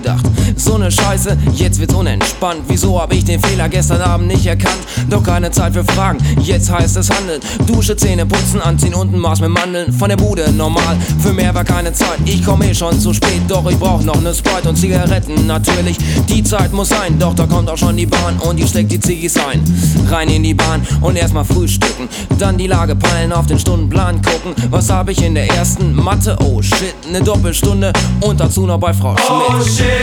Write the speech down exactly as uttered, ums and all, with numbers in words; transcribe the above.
gedacht. So ne Scheiße, jetzt wird's unentspannt. Wieso hab ich den Fehler gestern Abend nicht erkannt? Doch keine Zeit für Fragen, jetzt heißt es handeln. Dusche, Zähne putzen, anziehen und ein Maß mit Mandeln. Von der Bude normal, für mehr war keine Zeit. Ich komm eh schon zu spät, doch ich brauch noch ne Sprite und Zigaretten natürlich. Die Zeit muss sein, doch da kommt auch schon die Bahn und die steckt die Ziggis ein. Rein in die Bahn und erstmal frühstücken. Dann die Lage peilen, auf den Stundenplan gucken. Was hab ich in der ersten? Mathe, oh shit, ne Doppelstunde und dazu noch bei Frau Schmidt. Oh shit.